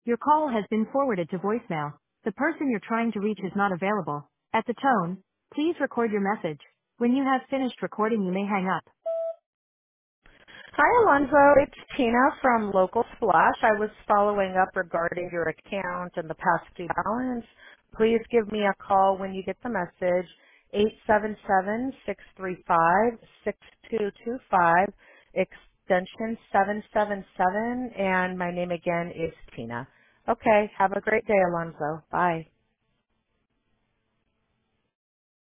Your call has been forwarded to voicemail. The person you're trying to reach is not available. At the tone, please record your message. When you have finished recording, you may hang up. Hi, Alonzo. It's Tina from Local Splash. I was following up regarding your account and the past due balance. Please give me a call when you get the message, 877-635-6225, extension 777, and my name again is Tina. Okay, have a great day, Alonzo. Bye.